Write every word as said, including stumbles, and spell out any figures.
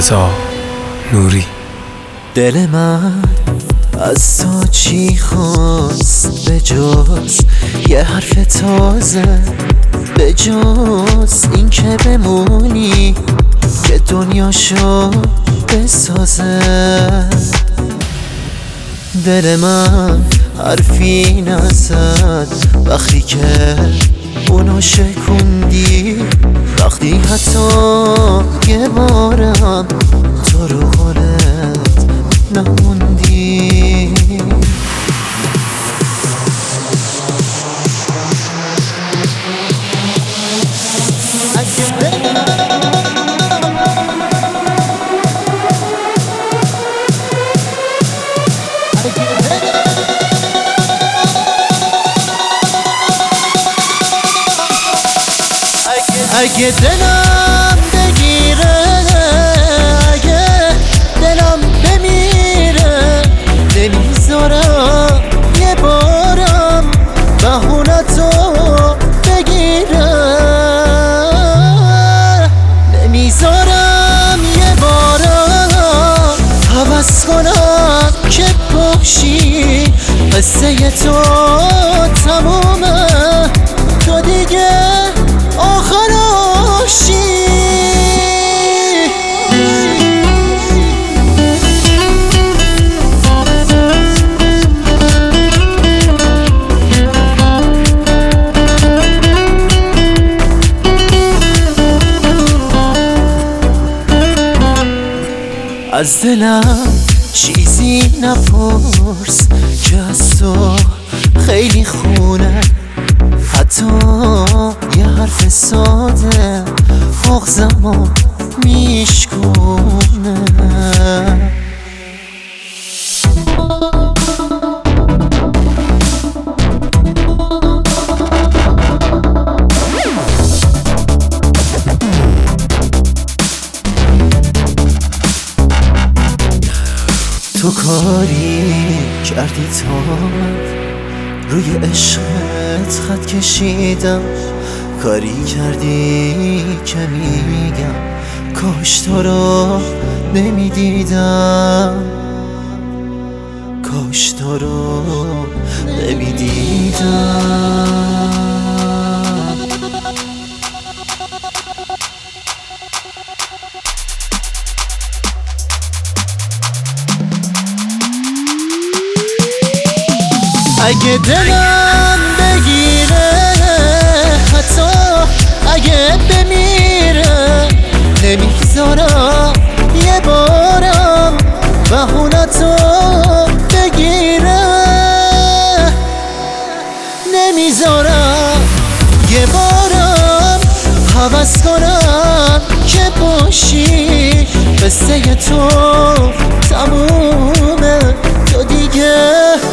رضا نوری. دل من از تو چی خواست به جز یه حرف تازه، به جز این که بمونی که دنیاشو بسازه. دل من حرفی نزد وقتی که اونو شکوندی، وقتی حتی یه بارم تو رو حالت نموندی. اگه دلم بگیره، اگه دلم بمیره، نمیذارم یه بارم بهونتو بگیره. نمیذارم یه بارم حوض کنم که باشی قصه تو تمومه، تو دیگه آخراشی. از دلم چیزی نپرس که از تو خیلی خونه، حتی یه حرف ساده مغزمو میشکونه. تو کاری کردی تا من روی عشقت خط کشیدم، کاری کردی که میگم کاش تو رو نمیدیدم، کاش تو رو نمیدیدم. اگه دلم بگیره، حتی اگه بمیره، نمیذارم یه بارم بهونتو بگیره. نمیذارم یه بارم حوض کنم که باشی قصه تو تمومه، تو دیگه